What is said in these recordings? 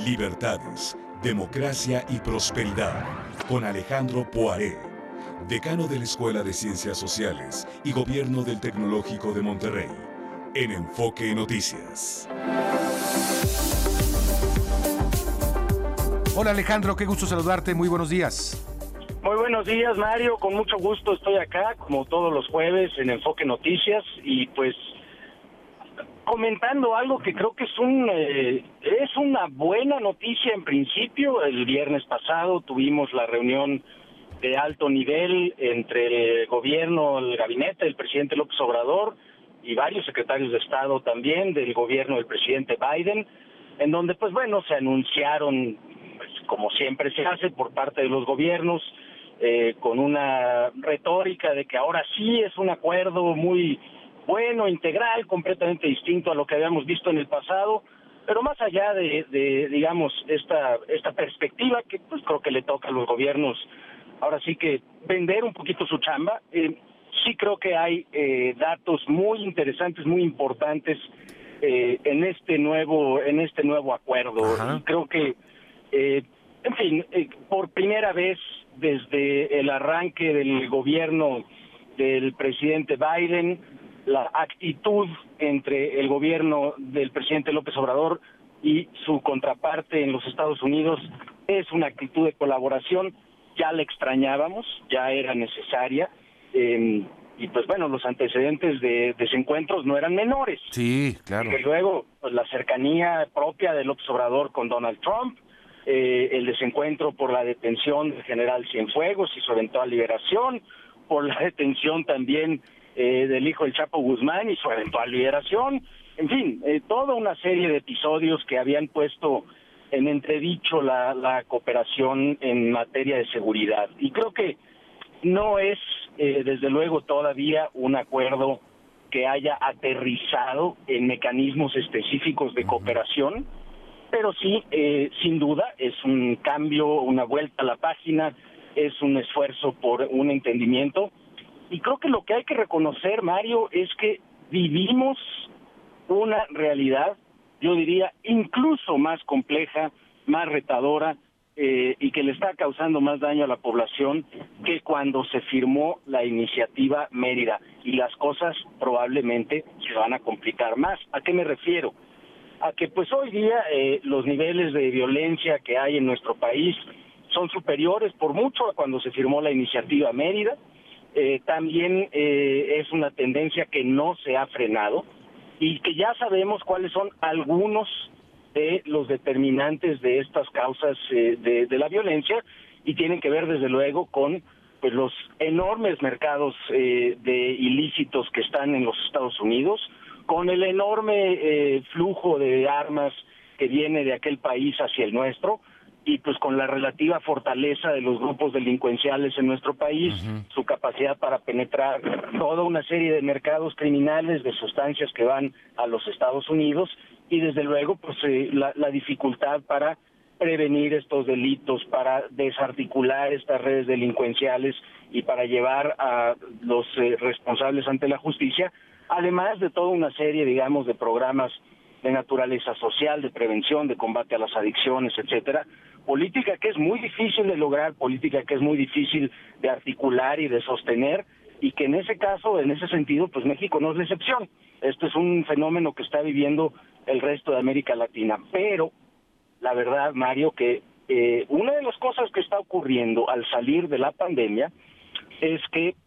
Libertades, Democracia y Prosperidad, con Alejandro Poiré, decano de la Escuela de Ciencias Sociales y Gobierno del Tecnológico de Monterrey, en Enfoque Noticias. Hola Alejandro, qué gusto saludarte, muy buenos días. Muy buenos días, Mario, con mucho gusto estoy acá, como todos los jueves, en Enfoque Noticias, y pues comentando algo que creo que es una buena noticia en principio. El viernes pasado tuvimos la reunión de alto nivel entre el gobierno, el gabinete del presidente López Obrador y varios secretarios de Estado también del gobierno del presidente Biden, en donde pues bueno, se anunciaron, pues, como siempre se hace por parte de los gobiernos, con una retórica de que ahora sí es un acuerdo muy bueno, integral, completamente distinto a lo que habíamos visto en el pasado, pero más allá de digamos, esta perspectiva que pues creo que le toca a los gobiernos ahora sí que vender un poquito su chamba, sí creo que hay datos muy interesantes, muy importantes en este nuevo acuerdo. Ajá. Y creo que, en fin, por primera vez desde el arranque del gobierno del presidente Biden, la actitud entre el gobierno del presidente López Obrador y su contraparte en los Estados Unidos es una actitud de colaboración. Ya la extrañábamos, ya era necesaria, y pues bueno, los antecedentes de desencuentros no eran menores. Sí, claro. Y luego, pues la cercanía propia de López Obrador con Donald Trump, el desencuentro por la detención del general Cienfuegos y su eventual liberación, por la detención también del hijo del Chapo Guzmán y su eventual liberación, en fin, toda una serie de episodios que habían puesto en entredicho la cooperación en materia de seguridad. Y creo que no es, desde luego, todavía un acuerdo que haya aterrizado en mecanismos específicos de cooperación, pero sí, sin duda, es un cambio, una vuelta a la página, es un esfuerzo por un entendimiento. Y creo que lo que hay que reconocer, Mario, es que vivimos una realidad, yo diría, incluso más compleja, más retadora, y que le está causando más daño a la población que cuando se firmó la iniciativa Mérida. Y las cosas probablemente se van a complicar más. ¿A qué me refiero? A que pues hoy día los niveles de violencia que hay en nuestro país son superiores por mucho a cuando se firmó la iniciativa Mérida. También es una tendencia que no se ha frenado y que ya sabemos cuáles son algunos de los determinantes de estas causas de la violencia, y tienen que ver desde luego con pues los enormes mercados de ilícitos que están en los Estados Unidos, con el enorme flujo de armas que viene de aquel país hacia el nuestro, y pues con la relativa fortaleza de los grupos delincuenciales en nuestro país, su capacidad para penetrar toda una serie de mercados criminales de sustancias que van a los Estados Unidos, y desde luego pues la dificultad para prevenir estos delitos, para desarticular estas redes delincuenciales y para llevar a los responsables ante la justicia, además de toda una serie, digamos, de programas de naturaleza social, de prevención, de combate a las adicciones, etcétera. Política que es muy difícil de lograr, política que es muy difícil de articular y de sostener, y que en ese caso, en ese sentido, pues México no es la excepción. Esto es un fenómeno que está viviendo el resto de América Latina. Pero la verdad, Mario, que una de las cosas que está ocurriendo al salir de la pandemia es que,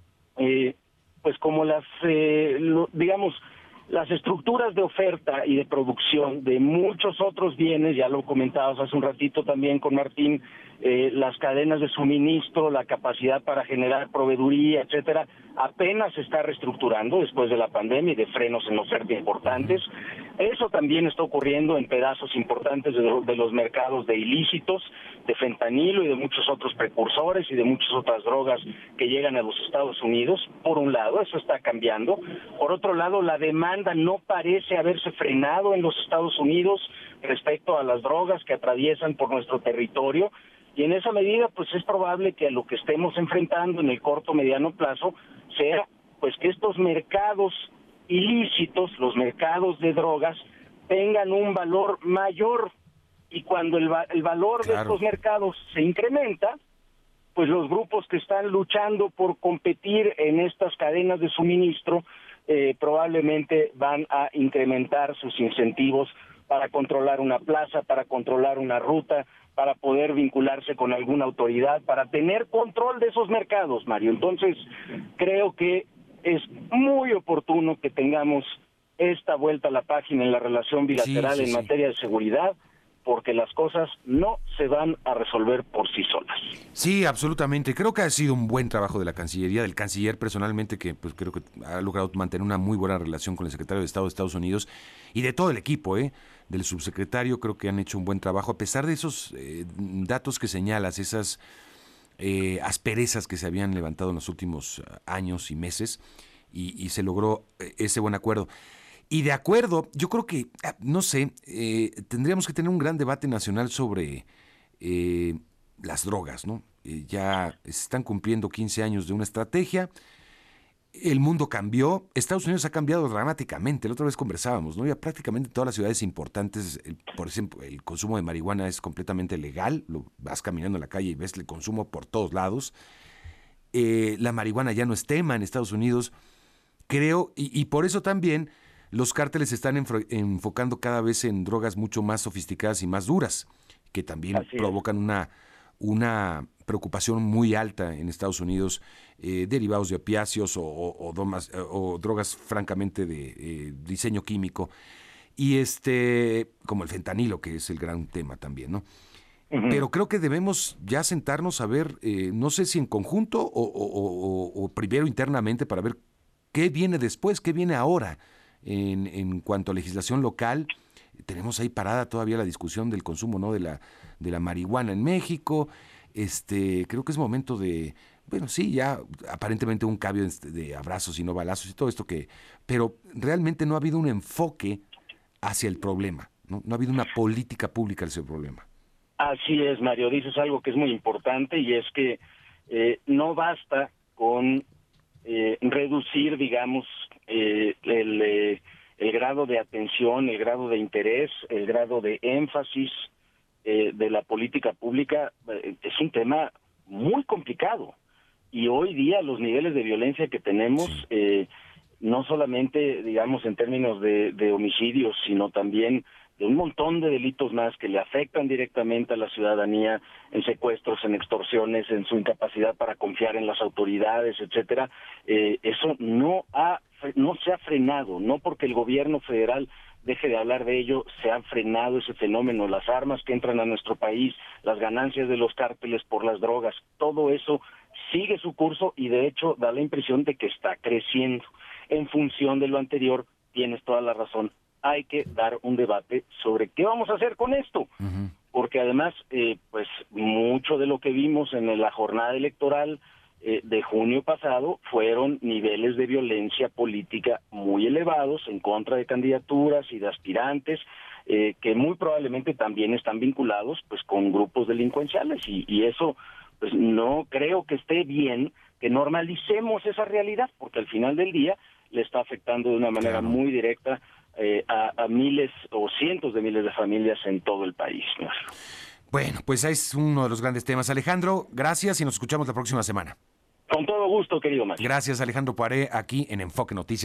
pues como digamos, las estructuras de oferta y de producción de muchos otros bienes, ya lo comentabas hace un ratito también con Martín, las cadenas de suministro, la capacidad para generar proveeduría, etcétera, apenas se está reestructurando después de la pandemia y de frenos en oferta importantes. Eso también está ocurriendo en pedazos importantes de los mercados de ilícitos, de fentanilo y de muchos otros precursores y de muchas otras drogas que llegan a los Estados Unidos. Por un lado, eso está cambiando. Por otro lado, la demanda no parece haberse frenado en los Estados Unidos respecto a las drogas que atraviesan por nuestro territorio. Y en esa medida, pues es probable que a lo que estemos enfrentando en el corto mediano plazo sea pues que estos mercados ilícitos, los mercados de drogas, tengan un valor mayor y cuando el valor de estos mercados se incrementa, pues los grupos que están luchando por competir en estas cadenas de suministro probablemente van a incrementar sus incentivos para controlar una plaza, para controlar una ruta, para poder vincularse con alguna autoridad, para tener control de esos mercados, Mario. Entonces, creo que es muy oportuno que tengamos esta vuelta a la página en la relación bilateral en materia de seguridad, porque las cosas no se van a resolver por sí solas. Sí, absolutamente. Creo que ha sido un buen trabajo de la Cancillería, del canciller personalmente, que pues creo que ha logrado mantener una muy buena relación con el secretario de Estado de Estados Unidos y de todo el equipo, del subsecretario. Creo que han hecho un buen trabajo, a pesar de esos datos que señalas, esas asperezas que se habían levantado en los últimos años y meses, y se logró ese buen acuerdo. Y de acuerdo, yo creo que, no sé, tendríamos que tener un gran debate nacional sobre las drogas, ¿no? Ya se están cumpliendo 15 años de una estrategia, el mundo cambió, Estados Unidos ha cambiado dramáticamente, la otra vez conversábamos, ¿no? Ya prácticamente en todas las ciudades importantes, por ejemplo, el consumo de marihuana es completamente legal, vas caminando en la calle y ves el consumo por todos lados, la marihuana ya no es tema en Estados Unidos, creo, y por eso también los cárteles se están enfocando cada vez en drogas mucho más sofisticadas y más duras, que también provocan una preocupación muy alta en Estados Unidos, derivados de opiáceos o drogas francamente de diseño químico, y como el fentanilo, que es el gran tema también, ¿no? Uh-huh. Pero creo que debemos ya sentarnos a ver, no sé si en conjunto o primero internamente, para ver qué viene después, qué viene ahora. En cuanto a legislación local, tenemos ahí parada todavía la discusión del consumo, ¿no?, de la marihuana en México. Creo que es momento de, bueno, sí, ya aparentemente un cambio de abrazos y no balazos y todo esto, pero realmente no ha habido un enfoque hacia el problema, ¿no? No ha habido una política pública hacia el problema. Así es, Mario, dices algo que es muy importante, y es que no basta con reducir, digamos, el grado de atención, el grado de interés, el grado de énfasis de la política pública. Es un tema muy complicado, y hoy día los niveles de violencia que tenemos, no solamente, digamos, en términos de homicidios, sino también de un montón de delitos más que le afectan directamente a la ciudadanía, en secuestros, en extorsiones, en su incapacidad para confiar en las autoridades, etcétera. Eso no se ha frenado, no porque el gobierno federal deje de hablar de ello, se ha frenado ese fenómeno. Las armas que entran a nuestro país, las ganancias de los cárteles por las drogas, todo eso sigue su curso, y de hecho da la impresión de que está creciendo. En función de lo anterior, tienes toda la razón, hay que dar un debate sobre qué vamos a hacer con esto, uh-huh. Porque además, pues mucho de lo que vimos en la jornada electoral de junio pasado fueron niveles de violencia política muy elevados en contra de candidaturas y de aspirantes, que muy probablemente también están vinculados pues con grupos delincuenciales, y eso pues no creo que esté bien que normalicemos esa realidad, porque al final del día le está afectando de una manera muy directa a miles o cientos de miles de familias en todo el país. Bueno, pues es uno de los grandes temas. Alejandro, gracias, y nos escuchamos la próxima semana. Con todo gusto, querido Mario. Gracias, Alejandro Poiré, aquí en Enfoque Noticias.